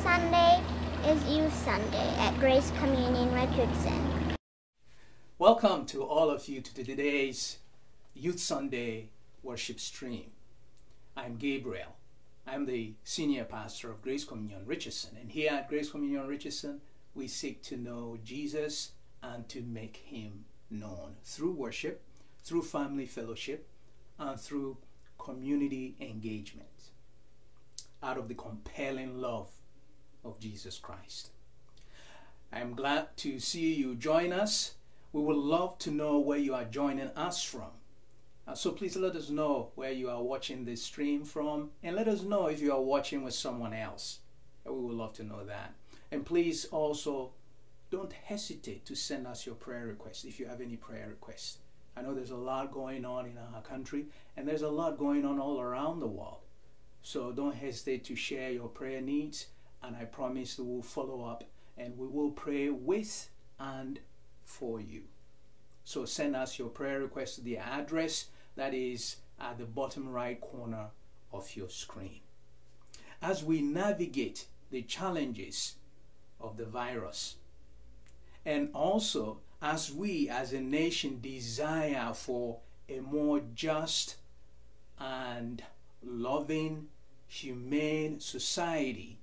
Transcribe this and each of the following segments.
Sunday is Youth Sunday at Grace Communion Richardson. Welcome to all of you to today's Youth Sunday worship stream. I'm Gabriel. I'm the senior pastor of Grace Communion Richardson, and here at Grace Communion Richardson, we seek to know Jesus and to make him known through worship, through family fellowship, and through community engagement out of the compelling love of Jesus Christ. I am glad to see you join us. We would love to know where you are joining us from. So please let us know where you are watching this stream from, and let us know if you are watching with someone else. We would love to know that. And please also don't hesitate to send us your prayer requests if you have any prayer requests. I know there's a lot going on in our country, and there's a lot going on all around the world. So don't hesitate to share your prayer needs, and I promise we will follow up and we will pray with and for you. So send us your prayer request to the address that is at the bottom right corner of your screen. As we navigate the challenges of the virus, and also as we as a nation desire for a more just and loving, humane society,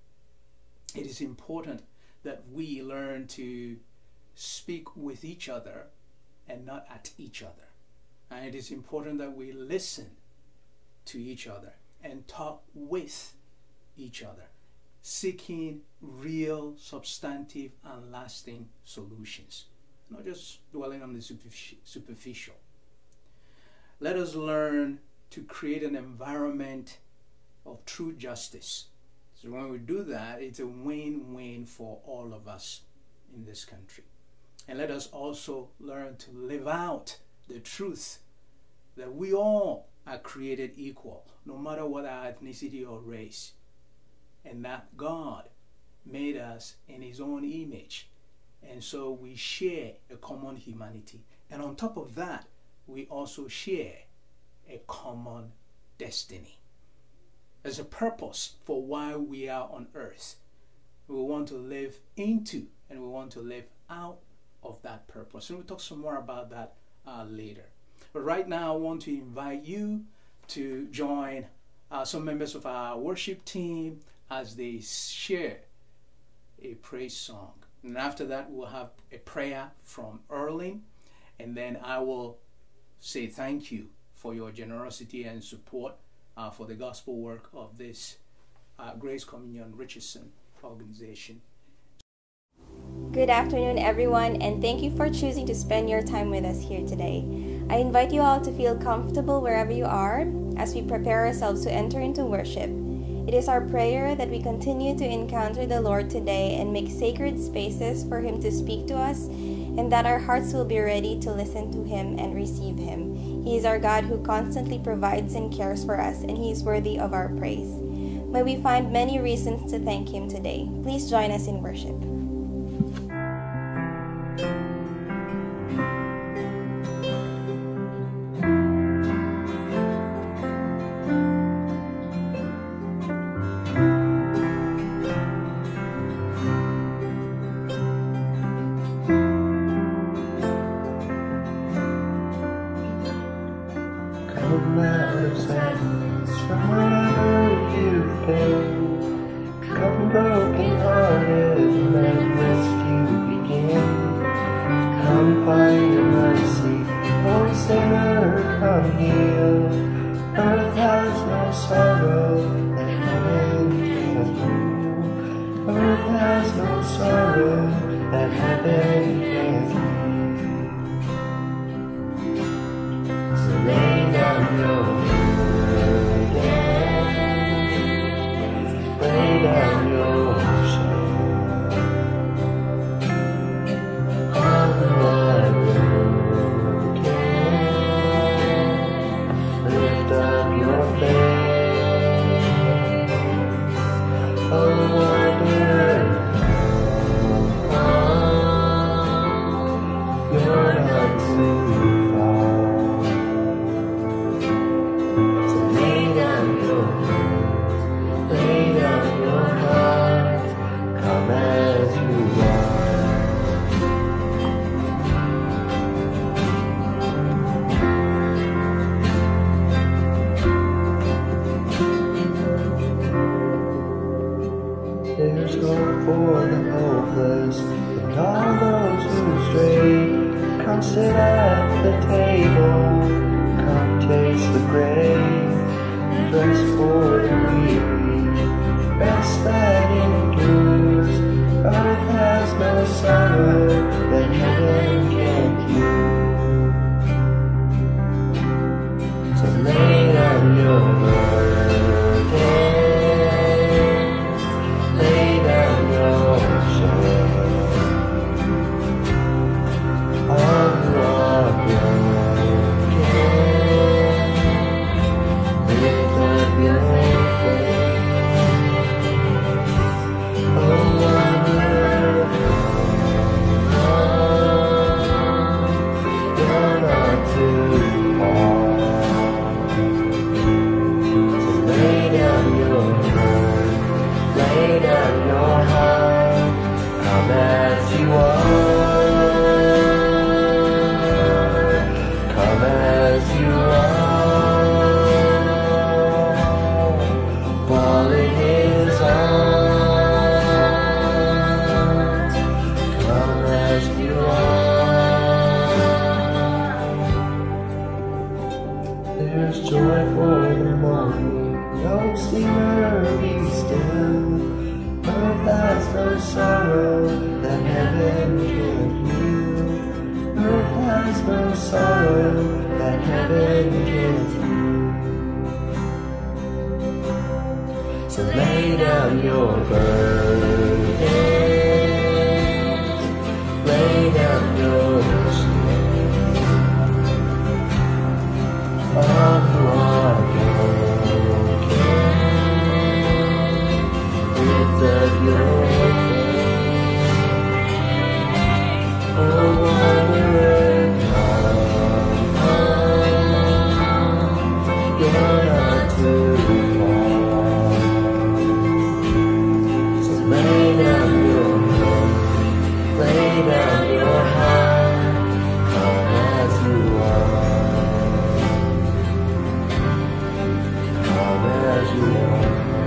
it is important that we learn to speak with each other and not at each other. And it is important that we listen to each other and talk with each other, seeking real, substantive, and lasting solutions, not just dwelling on the superficial. Let us learn to create an environment of true justice. So when we do that, it's a win-win for all of us in this country. And let us also learn to live out the truth that we all are created equal, no matter what our ethnicity or race, and that God made us in his own image. And so we share a common humanity. And on top of that, we also share a common destiny. There's a purpose for why we are on earth. We want to live into and we want to live out of that purpose. And we'll talk some more about that later. But right now, I want to invite you to join some members of our worship team as they share a praise song. And after that, we'll have a prayer from Erling, and then I will say thank you for your generosity and support for the gospel work of this Grace Communion Richardson organization. Good afternoon, everyone, and thank you for choosing to spend your time with us here today. I invite you all to feel comfortable wherever you are as we prepare ourselves to enter into worship. It is our prayer that we continue to encounter the Lord today and make sacred spaces for him to speak to us, and that our hearts will be ready to listen to him and receive him. He is our God who constantly provides and cares for us, and he is worthy of our praise. May we find many reasons to thank him today. Please join us in worship. Lay down your There's hope for the hopeless and all those who stray. Come sit at the table, come taste the grain. Rest for the weary, rest that endures. Earth has no sorrow that heaven can cure. So lay down your burdens, lay down your shame. All who are broken, lift up your faith. Oh, wanderer, you're not too far. So lay down your burden, lay down your heart. Come as you are, come as you are. Fall in His arms, come as you are. There's joy for the morning, no sinner be still. Earth has no sorrow that heaven can heal. Earth has no sorrow that heaven can heal. So lay down your burdens, lay down your shame. All who are broken, lift up your faith. Oh, wanderer, come, you're not too far. So lay down your head, lay down your heart, come as you are, come as you are.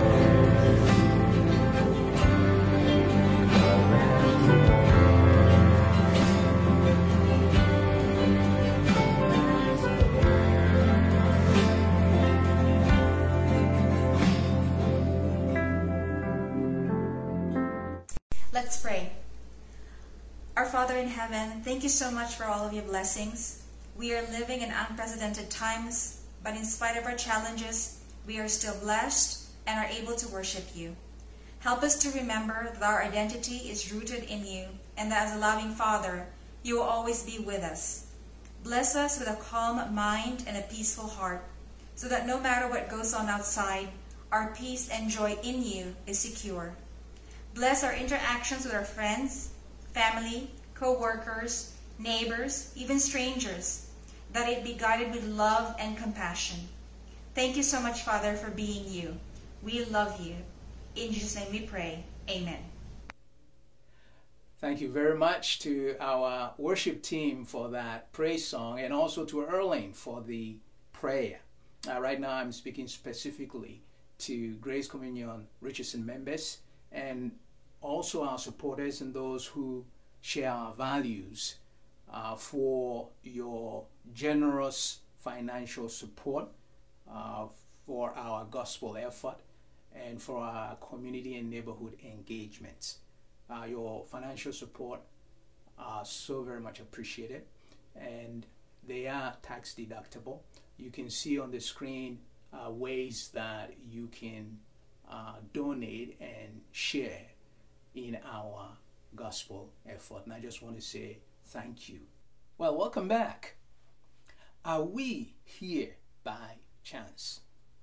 Let's pray. Our Father in heaven, thank you so much for all of your blessings. We are living in unprecedented times, but in spite of our challenges, we are still blessed and are able to worship you. Help us to remember that our identity is rooted in you, and that as a loving Father, you will always be with us. Bless us with a calm mind and a peaceful heart, so that no matter what goes on outside, our peace and joy in you is secure. Bless our interactions with our friends, family, co-workers, neighbors, even strangers, that it be guided with love and compassion. Thank you so much, Father, for being you. We love you. In Jesus' name we pray. Amen. Thank you very much to our worship team for that praise song, and also to Erling for the prayer. Right now I'm speaking specifically to Grace Communion Richardson members, and also our supporters and those who share our values, for your generous financial support for our gospel effort and for our community and neighborhood engagements. Your financial support are so very much appreciated, and they are tax deductible. You can see on the screen ways that you can donate and share in our gospel effort. And I just want to say thank you. Well, welcome back. Are we here by chance?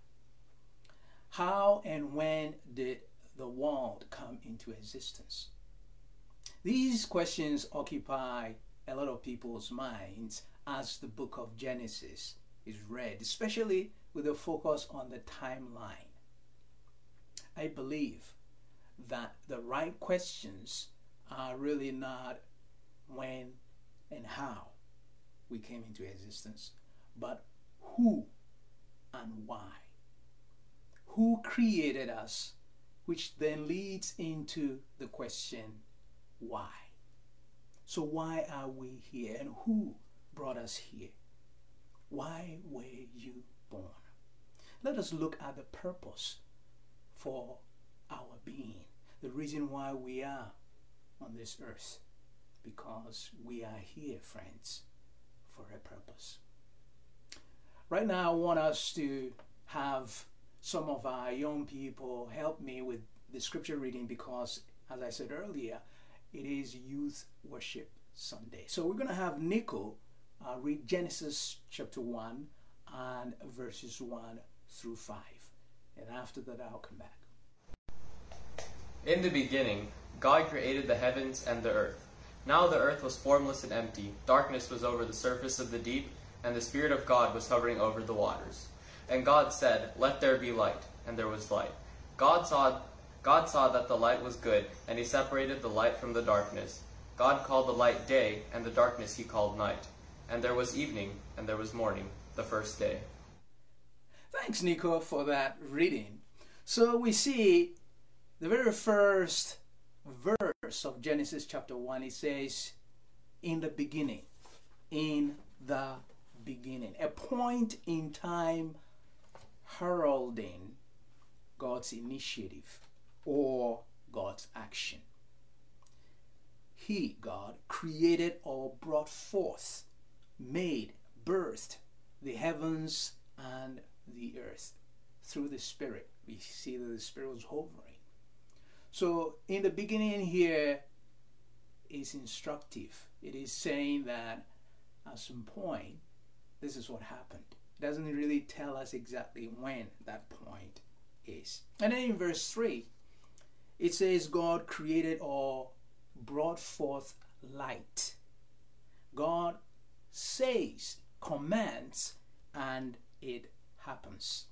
How and when did the world come into existence? These questions occupy a lot of people's minds as the book of Genesis is read, especially with a focus on the timeline. I believe that the right questions are really not when and how we came into existence, but who and why. Who created us which then leads into the question, why? So why are we here, and who brought us here? Why were you born? Let us look at the purpose for our being, the reason why we are on this earth, because we are here, friends, for a purpose. Right now, I want us to have some of our young people help me with the scripture reading, because, as I said earlier, it is Youth Worship Sunday. So we're going to have Nico read Genesis chapter 1 and verses 1 through 5. And after that, I'll come back. In the beginning, God created the heavens and the earth. Now the earth was formless and empty. Darkness was over the surface of the deep, and the Spirit of God was hovering over the waters. And God said, "Let there be light," and there was light. God saw that the light was good, and he separated the light from the darkness. God called the light day, and the darkness he called night. And there was evening, and there was morning, the first day. Thanks, Nico, for that reading. So we see the very first verse of Genesis chapter 1, it says, in the beginning, in the beginning. A point in time heralding God's initiative or God's action. He, God, created or brought forth, made, birthed the heavens and the earth through the Spirit. We see that the Spirit was hovering. So in the beginning here is instructive. It is saying that at some point, this is what happened. It doesn't really tell us exactly when that point is. And then in verse 3, it says God created or brought forth light. God says, commands, and it happens.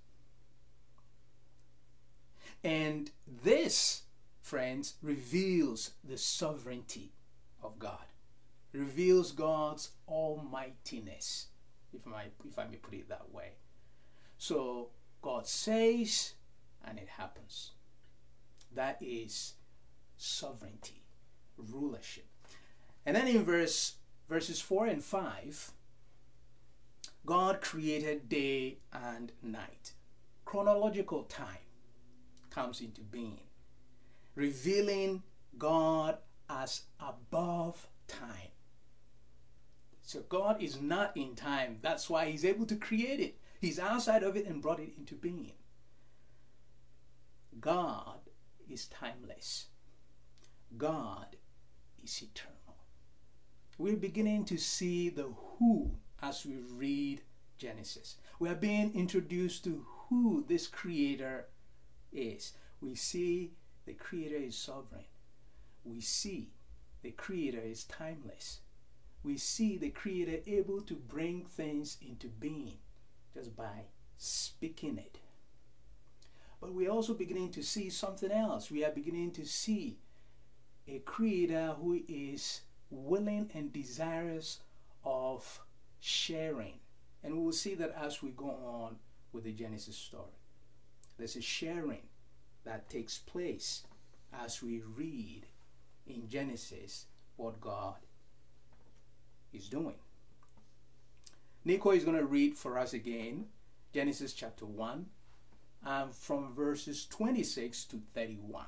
And this, friends, reveals the sovereignty of God. Reveals God's almightiness, if I may put it that way. So God says, and it happens. That is sovereignty, rulership. And then in verses 4 and 5, God created day and night. Chronological time comes into being, revealing God as above time. So God is not in time. That's why he's able to create it. He's outside of it and brought it into being. God is timeless. God is eternal. We're beginning to see the who as we read Genesis. We are being introduced to who this creator is. We see the creator is sovereign. We see the creator is timeless. We see the creator able to bring things into being just by speaking it. But we're also beginning to see something else. We are beginning to see a creator who is willing and desirous of sharing. And we will see that as we go on with the Genesis story. There's a sharing that takes place as we read in Genesis what God is doing. Nico is going to read for us again Genesis chapter 1 from verses 26 to 31.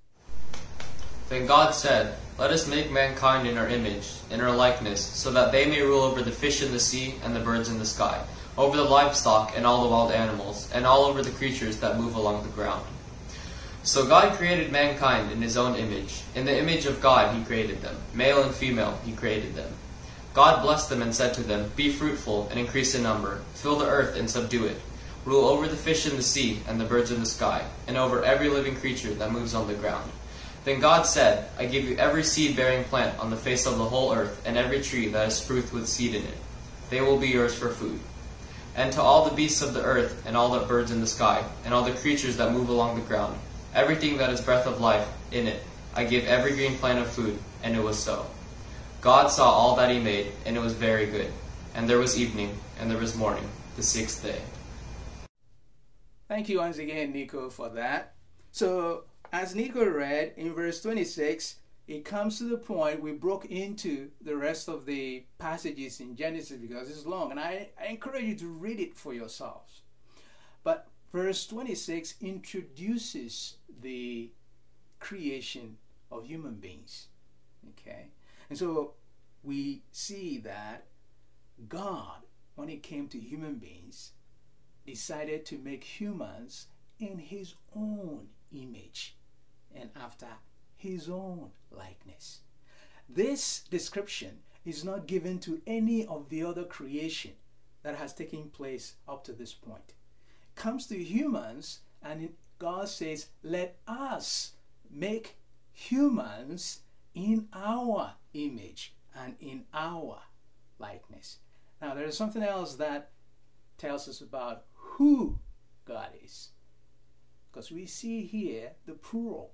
Then God said, "Let us make mankind in our image, in our likeness, so that they may rule over the fish in the sea and the birds in the sky, over the livestock and all the wild animals, and all over the creatures that move along the ground." So God created mankind in his own image. In the image of God he created them. Male and female he created them. God blessed them and said to them, "Be fruitful and increase in number. Fill the earth and subdue it. Rule over the fish in the sea and the birds in the sky, and over every living creature that moves on the ground." Then God said, "I give you every seed-bearing plant on the face of the whole earth, and every tree that has fruit with seed in it. They will be yours for food. And to all the beasts of the earth, and all the birds in the sky, and all the creatures that move along the ground, everything that has breath of life in it, I give every green plant of food." And it was so. God saw all that he made, and it was very good. And there was evening, and there was morning, the sixth day. Thank you once again, Nico, for that. So, as Nico read in verse 26, it comes to the point we broke into the rest of the passages in Genesis because it's long, and I encourage you to read it for yourselves. But verse 26 introduces the creation of human beings. Okay? And so we see that God, when it came to human beings, decided to make humans in his own image and after his own likeness. This description is not given to any of the other creation that has taken place up to this point. It comes to humans, and God says, let us make humans in our image and in our likeness. Now, there is something else that tells us about who God is, because we see here the plural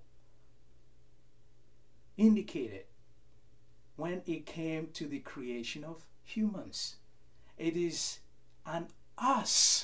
indicated when it came to the creation of humans. It is an us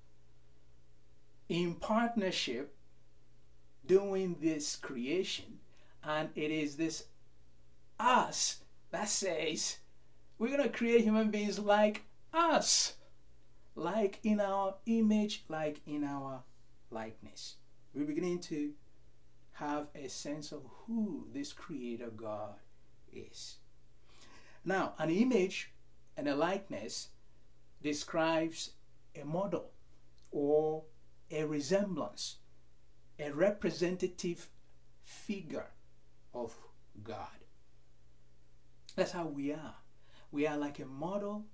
in partnership doing this creation, and it is this us that says we're going to create human beings like us, like in our image, like in our likeness. We're beginning to have a sense of who this creator God is. Now, an image and a likeness describes a model or a resemblance, a representative figure of God. That's how we are. We are like a model.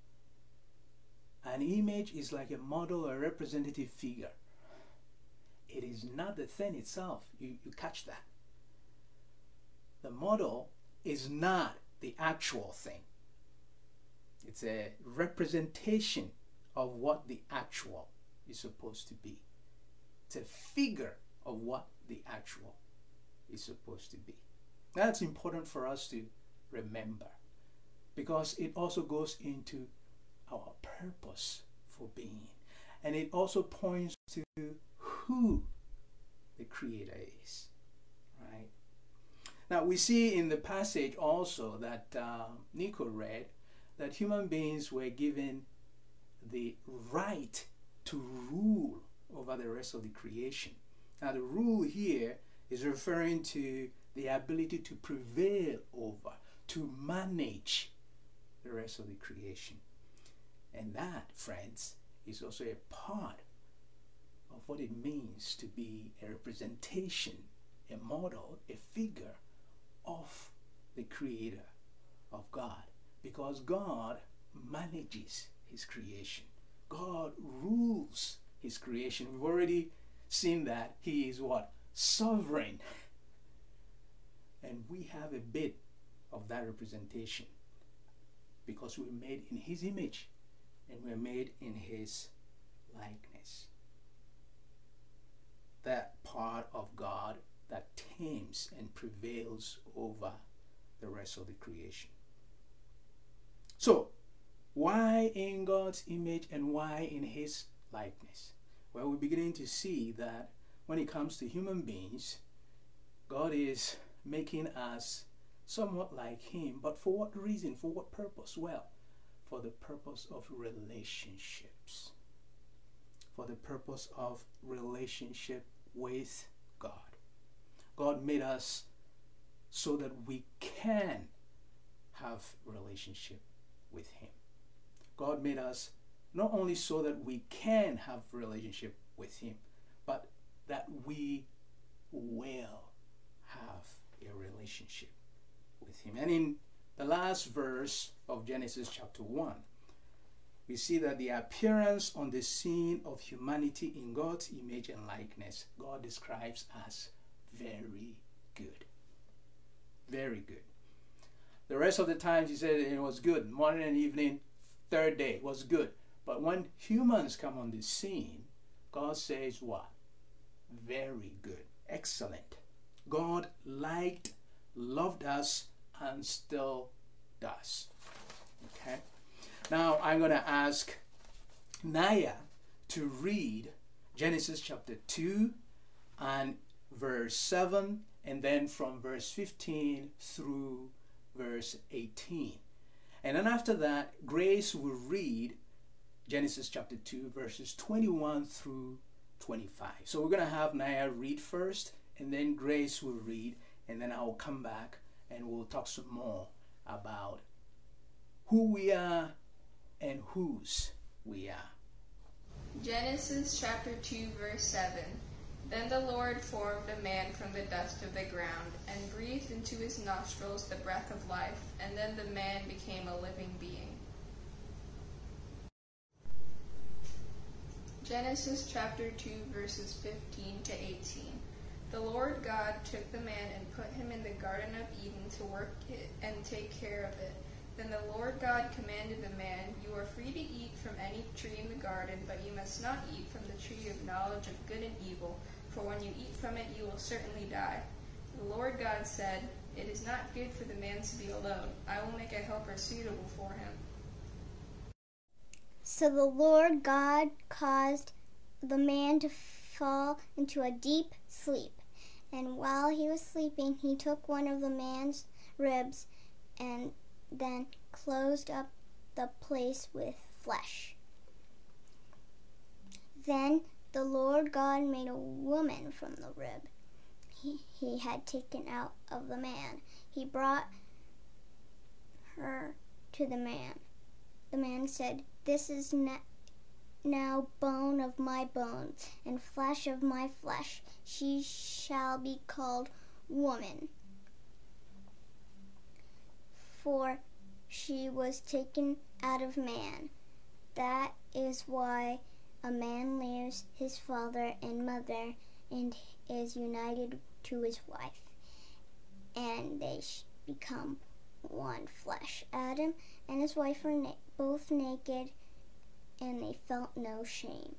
An image is like a model or a representative figure. It is not the thing itself. You catch that. The model is not the actual thing. It's a representation of what the actual is supposed to be. It's a figure of what the actual is supposed to be. That's important for us to remember, because it also goes into our purpose for being, and it also points to who the creator is, right? Now we see in the passage also that Nico read that human beings were given the right to rule over the rest of the creation. Now the rule here is referring to the ability to prevail over, to manage the rest of the creation. And that, friends, is also a part of what it means to be a representation, a model, a figure of the creator of God. Because God manages his creation. God rules his creation. We've already seen that he is what? Sovereign. And we have a bit of that representation because we're made in his image and we're made in his likeness. That part of God that tames and prevails over the rest of the creation. So, why in God's image and why in his likeness? Well, we're beginning to see that when it comes to human beings, God is making us somewhat like him, but for what reason? For what purpose? Well, for the purpose of relationships. For the purpose of relationship with God. God made us so that we can have relationship with him. God made us not only so that we can have relationship with him, but that we will have a relationship with him. And in the last verse of Genesis chapter 1, we see that the appearance on the scene of humanity in God's image and likeness, God describes as very good. Very good. The rest of the times he said it was good. Morning and evening, third day was good. But when humans come on the scene, God says what? Very good. Excellent. God liked, loved us, and still does. Okay? Now I'm going to ask Naya to read Genesis chapter 2 and verse 7, and then from verse 15 through verse 18. And then after that, Grace will read Genesis chapter 2, verses 21 through 25. So we're going to have Naya read first, and then Grace will read, and then I'll come back and we'll talk some more about who we are and whose we are. Genesis chapter 2, verse 7. Then the Lord formed a man from the dust of the ground, and breathed into his nostrils the breath of life, and then the man became a living being. Genesis chapter 2, verses 15 to 18. The Lord God took the man and put him in the Garden of Eden to work it and take care of it. Then the Lord God commanded the man, "You are free to eat from any tree in the garden, but you must not eat from the tree of knowledge of good and evil, for when you eat from it you will certainly die." The Lord God said, "It is not good for the man to be alone. I will make a helper suitable for him." So the Lord God caused the man to fall into a deep sleep. And while he was sleeping, he took one of the man's ribs and then closed up the place with flesh. Then the Lord God made a woman from the rib he had taken out of the man. He brought her to the man. The man said, "This is now bone of my bones and flesh of my flesh. She shall be called woman, for she was taken out of man. That is why a man leaves his father and mother and is united to his wife, and they become one flesh." Adam and his wife were both naked, and they felt no shame.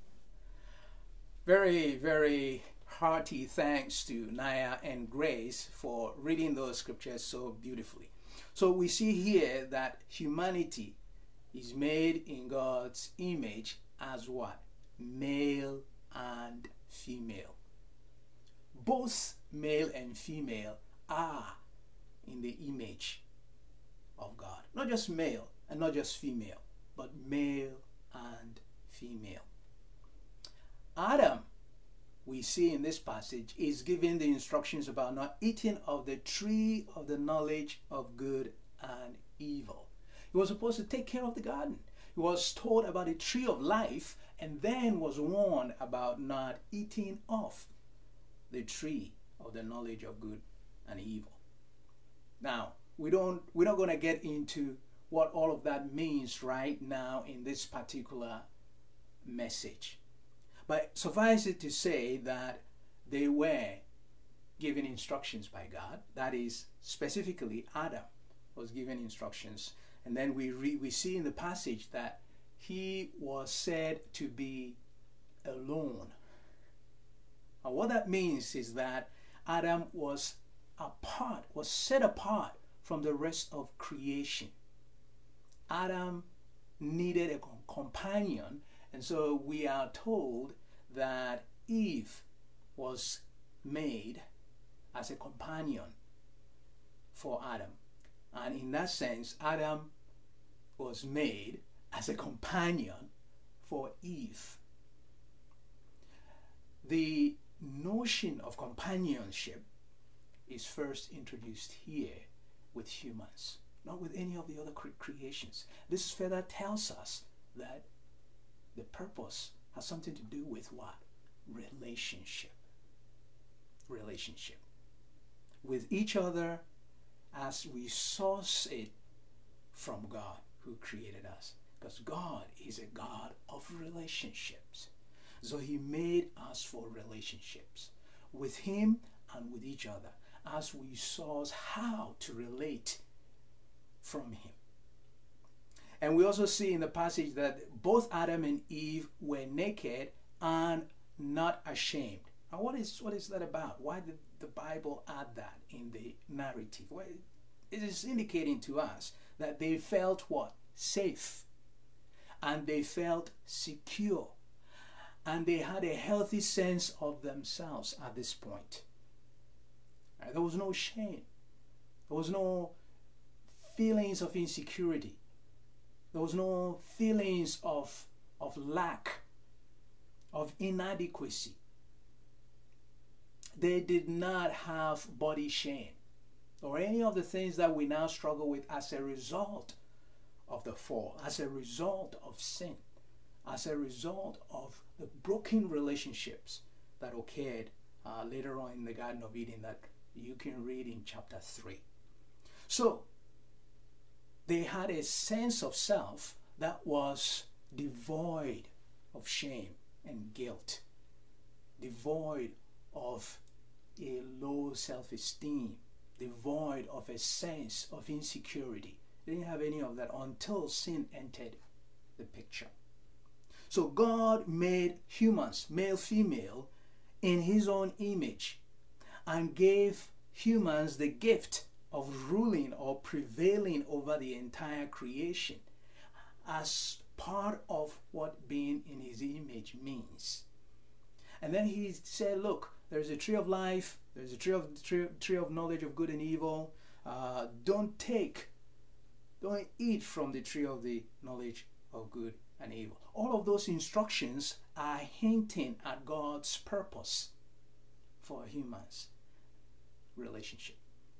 Very, very hearty thanks to Naya and Grace for reading those scriptures so beautifully. So we see here that humanity is made in God's image as what? Male and female. Both male and female are in the image of God. Not just male and not just female, but male and female. Adam, we see in this passage, is given the instructions about not eating of the tree of the knowledge of good and evil. He was supposed to take care of the garden. He was told about the tree of life and then was warned about not eating of the tree of the knowledge of good and evil. Now, we're not going to get into what all of that means right now in this particular message. But suffice it to say that they were given instructions by God. That is, specifically Adam was given instructions. And then we see in the passage that he was said to be alone. And what that means is that Adam was set apart from the rest of creation. Adam needed a companion, and so we are told that Eve was made as a companion for Adam. And in that sense, Adam was made as a companion for Eve. The notion of companionship is first introduced here with humans, not with any of the other creations. This further tells us that the purpose has something to do with what? Relationship. Relationship. With each other as we source it from God who created us. Because God is a God of relationships. So he made us for relationships with him and with each other as we source how to relate from him. And we also see in the passage that both Adam and Eve were naked and not ashamed. Now what is that about? Why did the Bible add that in the narrative? Well, it is indicating to us that they felt what? Safe. And they felt secure. and they had a healthy sense of themselves at this point. There was no shame. There was no feelings of insecurity. There was no feelings of lack, of inadequacy. They did not have body shame or any of the things that we now struggle with as a result of the fall, as a result of sin, as a result of the broken relationships that occurred later on in the Garden of Eden that you can read in chapter 3. So, they had a sense of self that was devoid of shame and guilt, devoid of a low self-esteem, devoid of a sense of insecurity. They didn't have any of that until sin entered the picture. So God made humans, male, female, in his own image and gave humans the gift of ruling or prevailing over the entire creation as part of what being in his image means. And then he said, look, there's a tree of life, there's a tree of knowledge of good and evil. Don't eat from the tree of the knowledge of good and evil. All of those instructions are hinting at God's purpose for humans' relationship.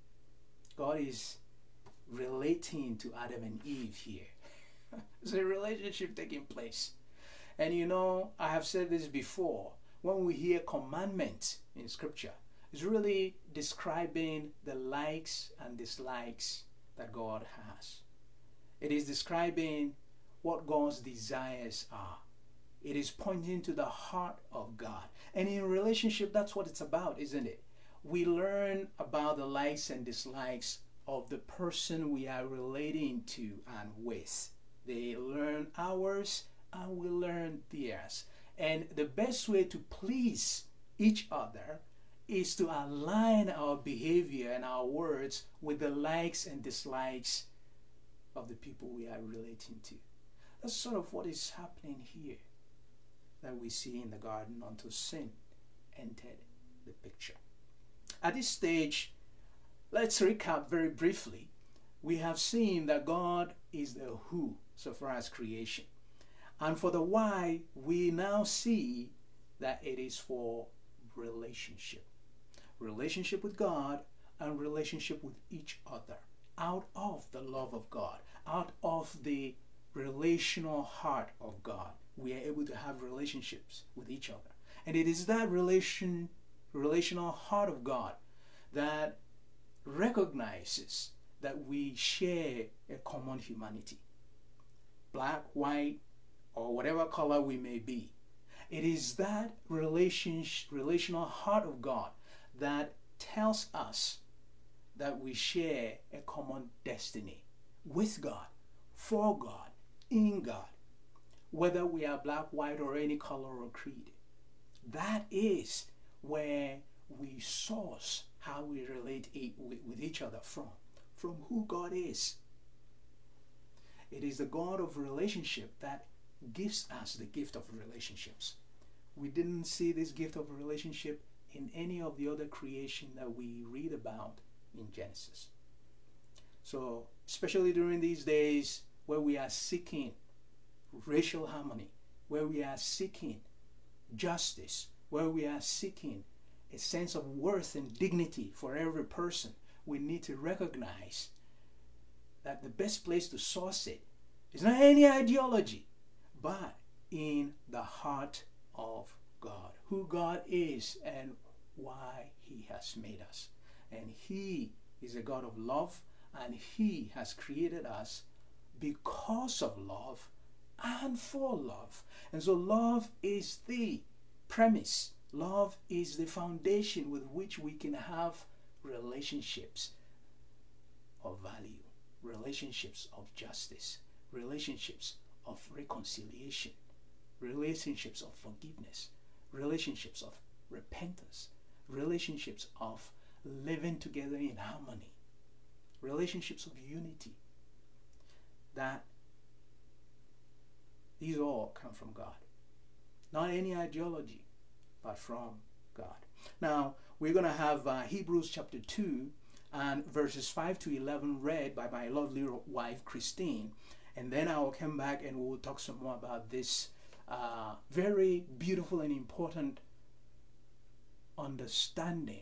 God is relating to Adam and Eve here. There's a relationship taking place. And you know, I have said this before, when we hear commandments in Scripture, it's really describing the likes and dislikes that God has. It is describing what God's desires are. It is pointing to the heart of God. And in relationship, that's what it's about, isn't it? We learn about the likes and dislikes of the person we are relating to and with. They learn ours and we learn theirs. And the best way to please each other is to align our behavior and our words with the likes and dislikes of the people we are relating to. That's sort of what is happening here that we see in the garden until sin entered the picture. At this stage, let's recap very briefly. We have seen that God is the who so far as creation. And for the why, we now see that it is for relationship. Relationship with God and relationship with each other. Out of the love of God, out of the relational heart of God, we are able to have relationships with each other. And it is that relational heart of God that recognizes that we share a common humanity. Black, white, or whatever color we may be. It is that relational heart of God that tells us that we share a common destiny with God, for God, in God, whether we are black, white, or any color or creed. That is where we source how we relate with each other from who God is. It is the God of relationship that gives us the gift of relationships. We didn't see this gift of relationship in any of the other creation that we read about in Genesis. So, especially during these days where we are seeking racial harmony, where we are seeking justice, where we are seeking a sense of worth and dignity for every person, we need to recognize that the best place to source it is not any ideology, but in the heart of God, who God is and why he has made us. And he is a God of love, and he has created us because of love and for love. And so love is the premise. Love is the foundation with which we can have relationships of value, relationships of justice, relationships of reconciliation, relationships of forgiveness, relationships of repentance, relationships of living together in harmony, relationships of unity. That these all come from God. not any ideology, but from God. Now, we're going to have Hebrews chapter 2 and verses 5 to 11 read by my lovely wife, Christine. And then I will come back and we'll talk some more about this very beautiful and important understanding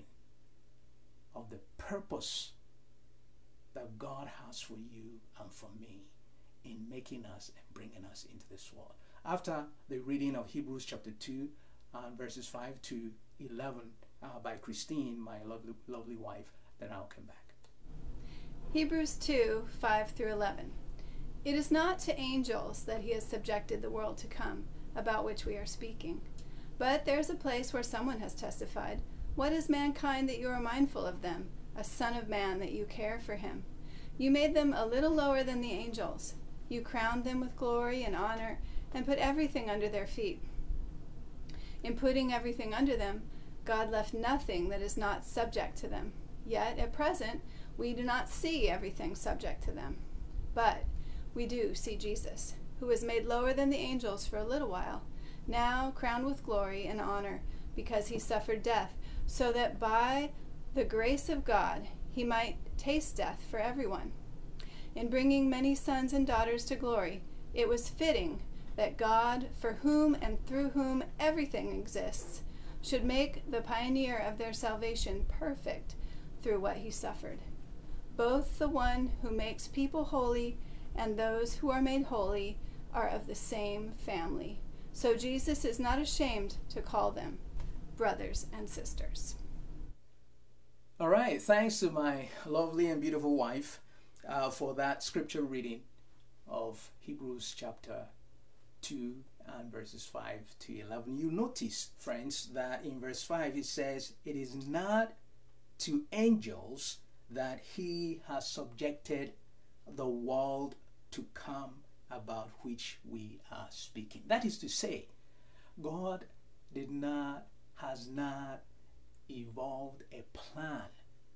of the purpose that God has for you and for me in making us and bringing us into this world. After the reading of Hebrews chapter 2 verses 5 to 11 by Christine, my lovely wife, then I'll come back. Hebrews 2, 5 through 11. It is not to angels that he has subjected the world to come, about which we are speaking. But there is a place where someone has testified, "What is mankind that you are mindful of them, a son of man that you care for him? You made them a little lower than the angels. You crowned them with glory and honor and put everything under their feet." In putting everything under them, God left nothing that is not subject to them. Yet, at present, we do not see everything subject to them. But we do see Jesus, who was made lower than the angels for a little while, now crowned with glory and honor, because he suffered death, so that by the grace of God he might taste death for everyone. In bringing many sons and daughters to glory, it was fitting that God, for whom and through whom everything exists, should make the pioneer of their salvation perfect through what he suffered. Both the one who makes people holy and those who are made holy are of the same family. So Jesus is not ashamed to call them brothers and sisters. All right, thanks to my lovely and beautiful wife for that scripture reading of Hebrews chapter 2 and verses 5 to 11. You notice, friends, that in verse 5 it says, "It is not to angels that he has subjected the world to come about which we are speaking." That is to say, God has not evolved a plan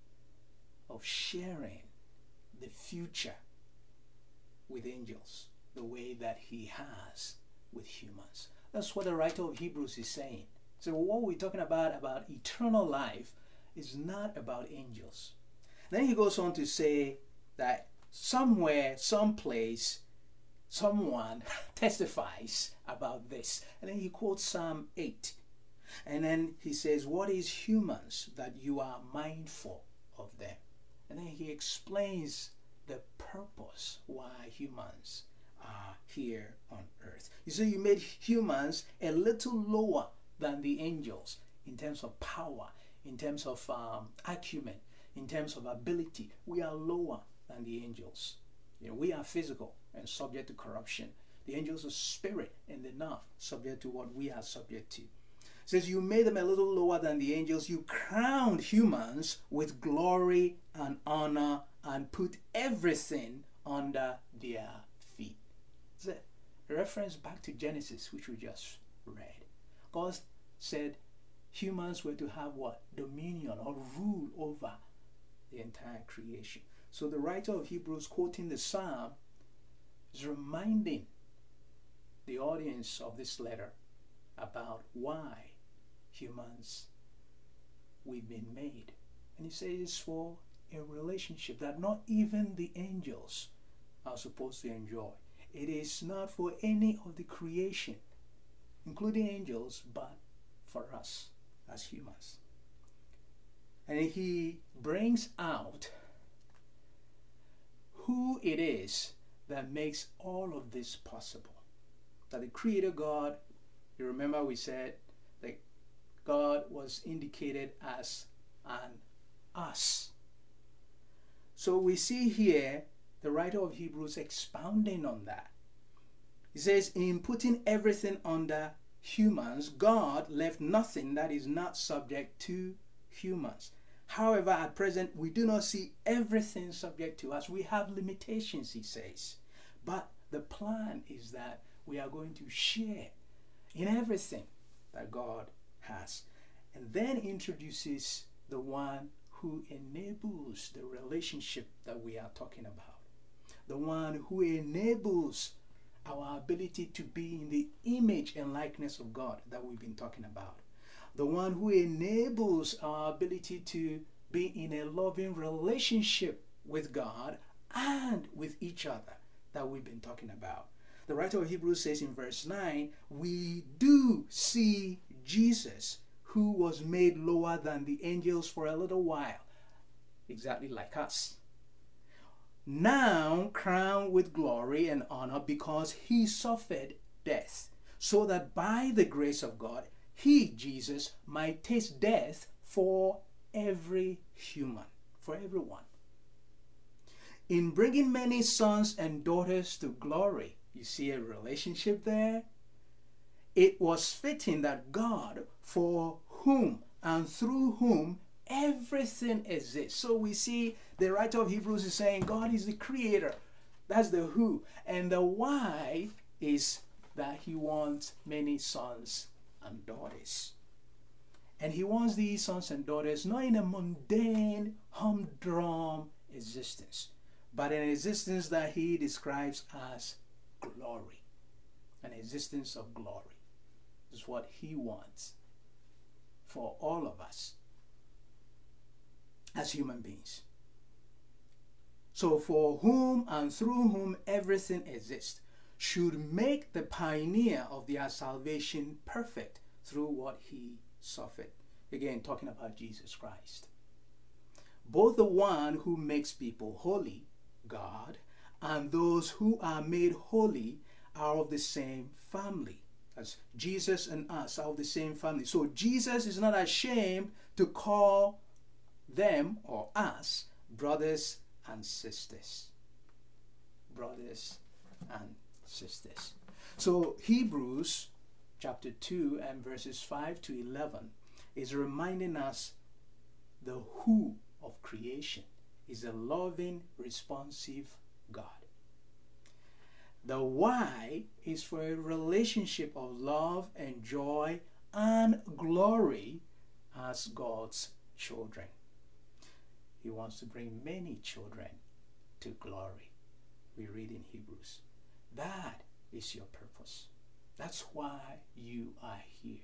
of sharing the future with angels the way that he has with humans. That's what the writer of Hebrews is saying. So what we're talking about eternal life, is not about angels. Then he goes on to say that somewhere, someplace, someone testifies about this. And then he quotes Psalm 8. And then he says, "What is humans that you are mindful of them?" And then he explains the purpose why humans are here on earth. You see, you made humans a little lower than the angels in terms of power, in terms of acumen, in terms of ability. We are lower than the angels. We are physical and subject to corruption. The angels are spirit and they're not subject to what we are subject to. It says you made them a little lower than the angels. You crowned humans with glory and honor and put everything under their feet. It's a reference back to Genesis, which we just read. God said humans were to have what? Dominion or rule over the entire creation. So the writer of Hebrews, quoting the Psalm, is reminding the audience of this letter about why humans we've been made. And he says for a relationship that not even the angels are supposed to enjoy. It is not for any of the creation, including angels, but for us as humans. And he brings out who it is that makes all of this possible. That the Creator God, you remember we said that God was indicated as an us. So we see here the writer of Hebrews expounding on that. He says, in putting everything under humans, God left nothing that is not subject to humans. However, at present, we do not see everything subject to us. We have limitations, he says. But the plan is that we are going to share in everything that God has. And then introduces the one who enables the relationship that we are talking about. The one who enables our ability to be in the image and likeness of God that we've been talking about. The one who enables our ability to be in a loving relationship with God and with each other that we've been talking about. The writer of Hebrews says in verse 9, we do see Jesus, who was made lower than the angels for a little while, exactly like us, now crowned with glory and honor because he suffered death, so that by the grace of God, he, Jesus, might taste death for every human, for everyone. In bringing many sons and daughters to glory, you see a relationship there? It was fitting that God, for whom and through whom everything exists. So we see the writer of Hebrews is saying God is the creator. That's the who. And the why is that he wants many sons and daughters. And he wants these sons and daughters not in a mundane, humdrum existence, but an existence that he describes as glory. An existence of glory is what he wants for all of us as human beings. So for whom and through whom everything exists should make the pioneer of their salvation perfect through what he suffered. Again, talking about Jesus Christ. Both the one who makes people holy, God, and those who are made holy are of the same family. As Jesus and us are of the same family. So Jesus is not ashamed to call them or us brothers and sisters. Brothers and sisters. So Hebrews chapter 2 and verses 5 to 11 is reminding us the who of creation is a loving, responsive God. The why is for a relationship of love and joy and glory as God's children. He wants to bring many children to glory. We read in Hebrews. That is your purpose. That's why you are here.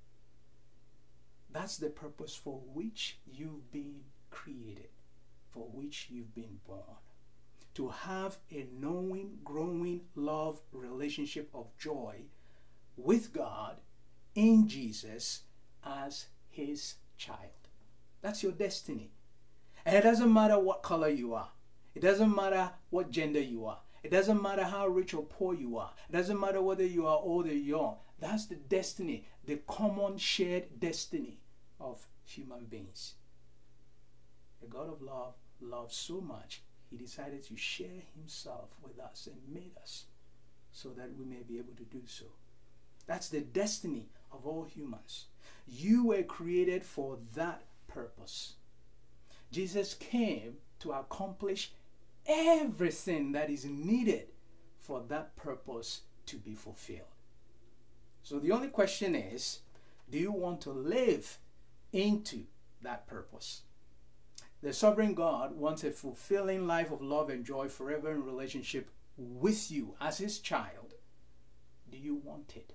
That's the purpose for which you've been created, for which you've been born. To have a knowing, growing love relationship of joy with God in Jesus as his child. That's your destiny. And it doesn't matter what color you are. It doesn't matter what gender you are. It doesn't matter how rich or poor you are. It doesn't matter whether you are old or young. That's the destiny, the common shared destiny of human beings. The God of love loves so much, he decided to share himself with us and made us so that we may be able to do so. That's the destiny of all humans. You were created for that purpose. Jesus came to accomplish everything that is needed for that purpose to be fulfilled. So the only question is, do you want to live into that purpose? The sovereign God wants a fulfilling life of love and joy forever in relationship with you as his child. Do you want it?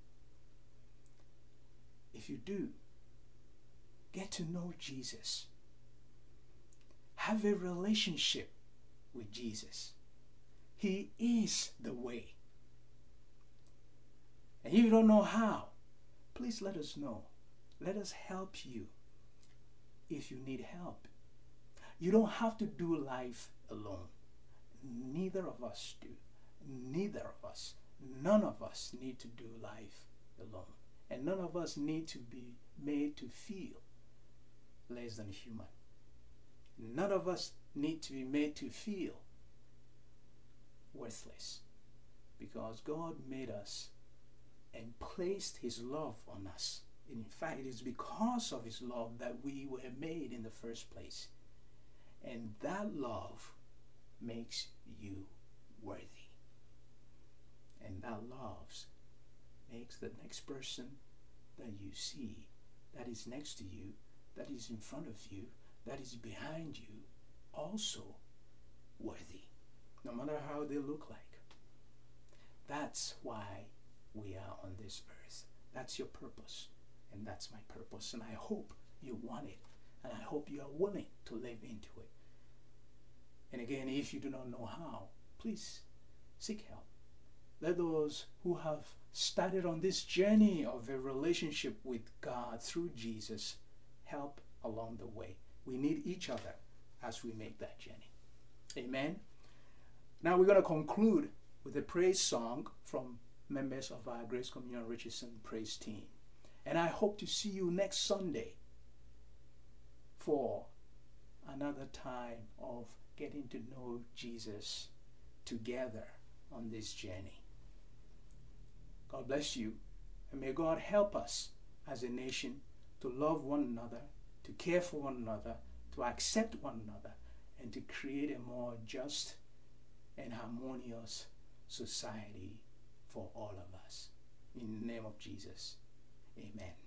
If you do, get to know Jesus. Have a relationship with Jesus. He is the way. And if you don't know how, please let us know. Let us help you if you need help. You don't have to do life alone. Neither of us do. Neither of us. None of us need to do life alone. And none of us need to be made to feel less than human. None of us need to be made to feel worthless, because God made us and placed his love on us. In fact, it is because of his love that we were made in the first place. And that love makes you worthy. And that love makes the next person that you see, that is next to you, that is in front of you, that is behind you, also worthy, no matter how they look like. That's why we are on this earth. That's your purpose, and that's my purpose, and I hope you want it, and I hope you are willing to live into it. And again, if you do not know how, please seek help. Let those who have started on this journey of a relationship with God through Jesus help along the way. We need each other as we make that journey. Amen. Now we're going to conclude with a praise song from members of our Grace Communion Richardson praise team. And I hope to see you next Sunday for another time of getting to know Jesus together on this journey. God bless you, and may God help us as a nation to love one another, to care for one another, to accept one another, and to create a more just and harmonious society for all of us. In the name of Jesus, amen.